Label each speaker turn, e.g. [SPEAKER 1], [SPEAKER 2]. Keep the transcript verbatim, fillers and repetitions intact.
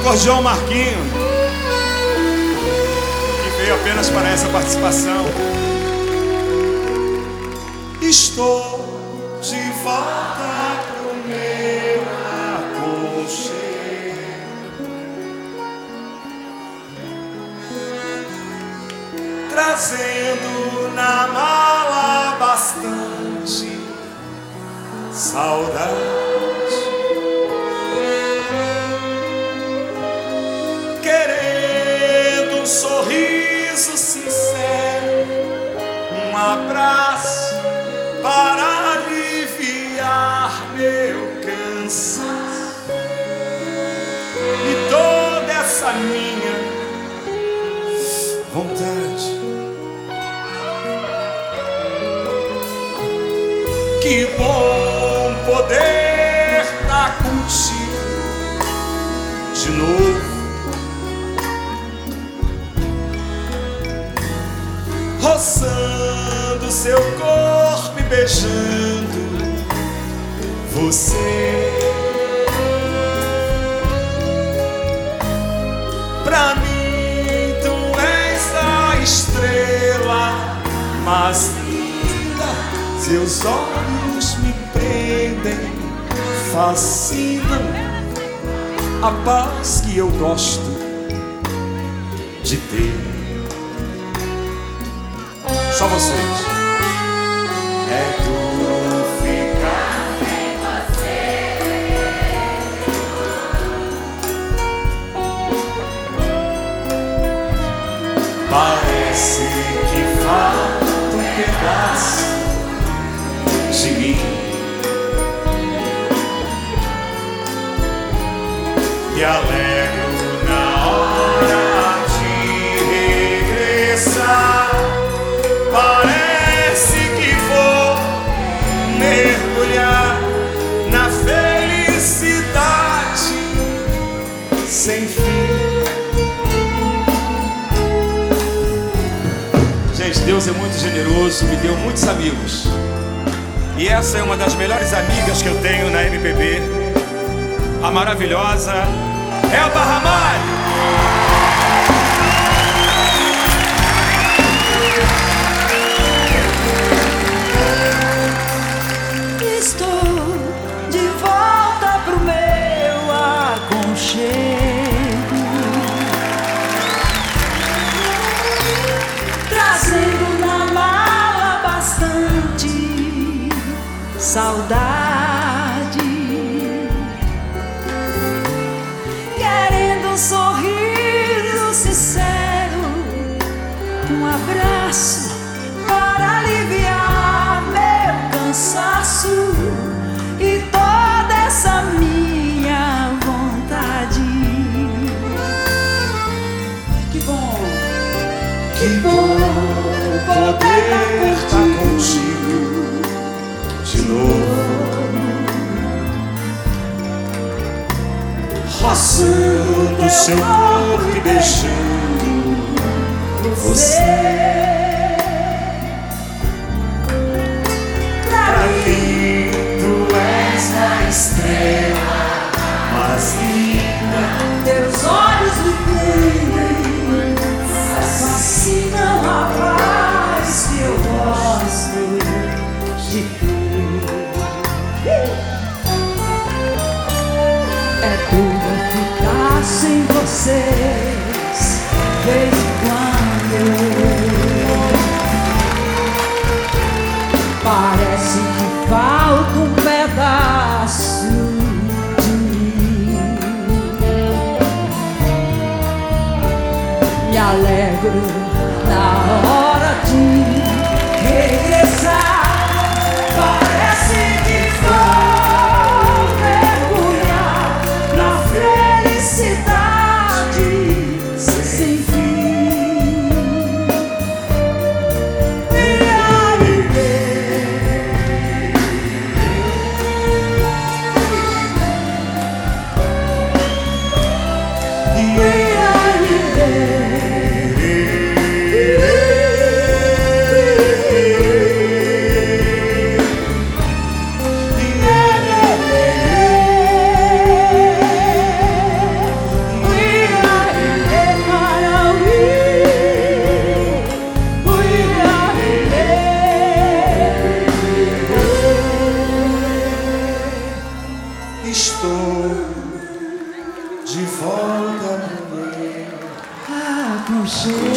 [SPEAKER 1] acordeão Marquinho, que veio apenas para essa participação. Estou de volta pro meu aconchego, trazendo na mala bastante saudade. Querendo um sorriso sincero, um abraço para aliviar meu cansaço e toda essa minha vontade. Que bom poder estar contigo de novo, roçando seu corpo e beijando você. Pra mim tu és a estrela mais linda, seus olhos me prendem, fascinam, a paz que eu gosto de ter. Só vocês. É duro ficar sem você. Parece que falta um pedaço de mim. Me alegro na hora de regressar. Parece que vou mergulhar na felicidade sem fim. Gente, Deus é muito generoso, me deu muitos amigos. E essa é uma das melhores amigas que eu tenho na M P B. A maravilhosa Elba Ramalho.
[SPEAKER 2] Trazendo na mala bastante saudade, querendo um sorriso sincero, um abraço para aliviar meu cansaço e toda essa minha vontade. Que bom, que bom poder estar contigo de novo, roçando seu corpo e beijando você. Pra mim tu és a estrela mais linda, teus olhos me prendem, fascinam, a paz que eu gosto de ter. É duro ficar sem vocês, vez em quando. Parece que falta um pedaço de mim. Me alegro na hora de regressar. Parece que vou mergulhar na felicidade sem fim. E aí e aí
[SPEAKER 1] Marcos.